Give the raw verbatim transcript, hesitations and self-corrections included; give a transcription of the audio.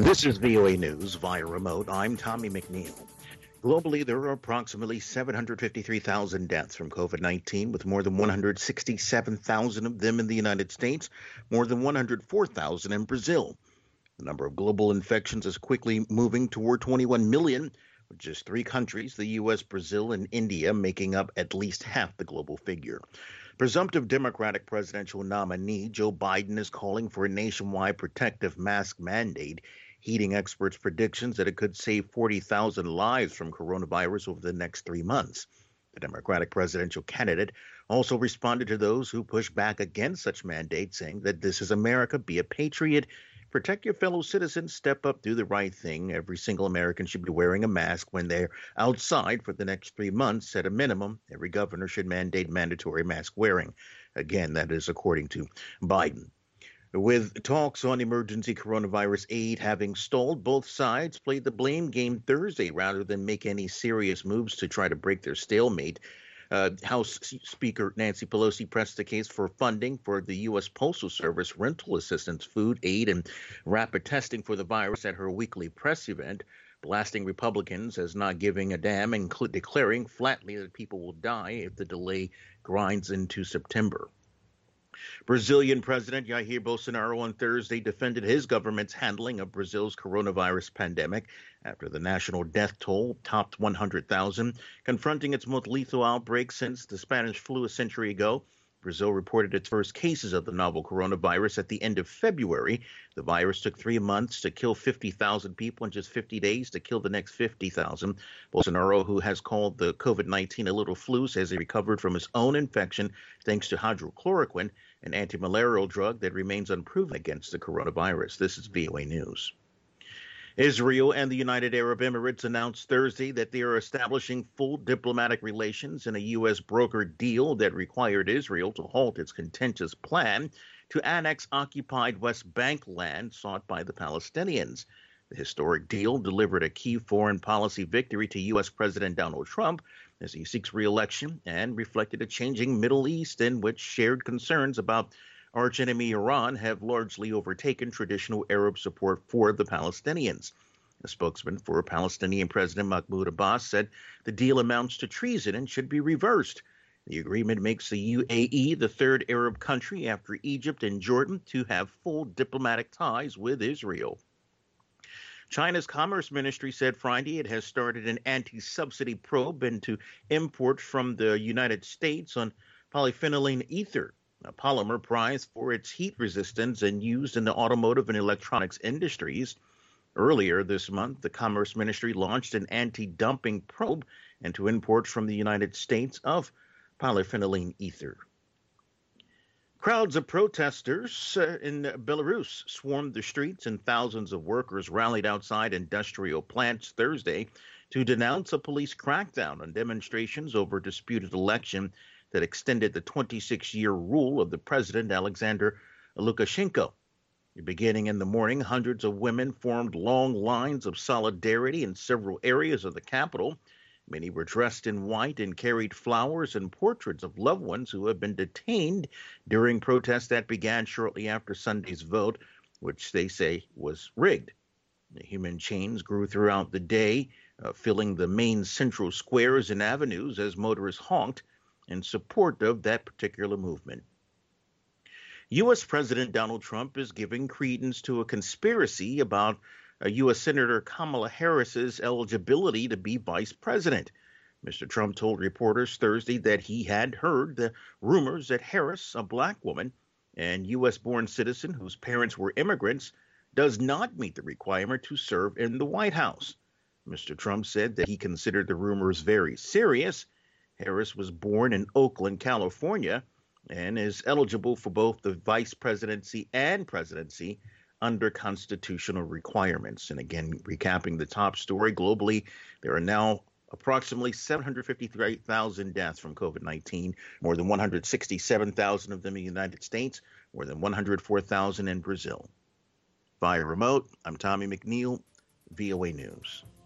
This is V O A News via remote. I'm Tommy McNeil. Globally, there are approximately seven hundred fifty-three thousand deaths from COVID nineteen, with more than one hundred sixty-seven thousand of them in the United States, more than one hundred four thousand in Brazil. The number of global infections is quickly moving toward twenty-one million, with just three countries, the U S, Brazil, and India, making up at least half the global figure. Presumptive Democratic presidential nominee Joe Biden is calling for a nationwide protective mask mandate, heeding experts' predictions that it could save forty thousand lives from coronavirus over the next three months. The Democratic presidential candidate also responded to those who push back against such mandates, saying that this is America, be a patriot, protect your fellow citizens, step up, do the right thing. Every single American should be wearing a mask when they're outside for the next three months. At a minimum, every governor should mandate mandatory mask wearing. Again, that is according to Biden. With talks on emergency coronavirus aid having stalled, both sides played the blame game Thursday rather than make any serious moves to try to break their stalemate. Uh, House Speaker Nancy Pelosi pressed the case for funding for the U S. Postal Service rental assistance, food aid, and rapid testing for the virus at her weekly press event, blasting Republicans as not giving a damn and cl- declaring flatly that people will die if the delay grinds into September. Brazilian President Jair Bolsonaro on Thursday defended his government's handling of Brazil's coronavirus pandemic after the national death toll topped one hundred thousand, confronting its most lethal outbreak since the Spanish flu a century ago. Brazil reported its first cases of the novel coronavirus at the end of February. The virus took three months to kill fifty thousand people and just fifty days to kill the next fifty thousand. Bolsonaro, who has called the COVID nineteen a little flu, says he recovered from his own infection thanks to hydrochloroquine, an antimalarial drug that remains unproven against the coronavirus. This is V O A News. Israel and the United Arab Emirates announced Thursday that they are establishing full diplomatic relations in a U S brokered deal that required Israel to halt its contentious plan to annex occupied West Bank land sought by the Palestinians. The historic deal delivered a key foreign policy victory to U S. President Donald Trump as he seeks re-election and reflected a changing Middle East in which shared concerns about archenemy Iran have largely overtaken traditional Arab support for the Palestinians. A spokesman for Palestinian President Mahmoud Abbas said the deal amounts to treason and should be reversed. The agreement makes the U A E the third Arab country after Egypt and Jordan to have full diplomatic ties with Israel. China's Commerce Ministry said Friday it has started an anti-subsidy probe into imports from the United States on polyphenylene ether, a polymer prized for its heat resistance and used in the automotive and electronics industries. Earlier this month, the Commerce Ministry launched an anti-dumping probe into imports from the United States of polyphenylene ether. Crowds of protesters uh, in Belarus swarmed the streets, and thousands of workers rallied outside industrial plants Thursday to denounce a police crackdown on demonstrations over a disputed election that extended the twenty-six-year rule of the president, Alexander Lukashenko. Beginning in the morning, hundreds of women formed long lines of solidarity in several areas of the capital. Many were dressed in white and carried flowers and portraits of loved ones who have been detained during protests that began shortly after Sunday's vote, which they say was rigged. The human chains grew throughout the day, uh, filling the main central squares and avenues as motorists honked in support of that particular movement. U S. President Donald Trump is giving credence to a conspiracy about uh, U S. Senator Kamala Harris's eligibility to be vice president. Mister Trump told reporters Thursday that he had heard the rumors that Harris, a black woman and U S-born citizen whose parents were immigrants, does not meet the requirement to serve in the White House. Mister Trump said that he considered the rumors very serious. Harris was born in Oakland, California, and is eligible for both the vice presidency and presidency under constitutional requirements. And again, recapping the top story, globally, there are now approximately seven hundred fifty-three thousand deaths from COVID nineteen, more than one hundred sixty-seven thousand of them in the United States, more than one hundred four thousand in Brazil. Via remote, I'm Tommy McNeil, V O A News.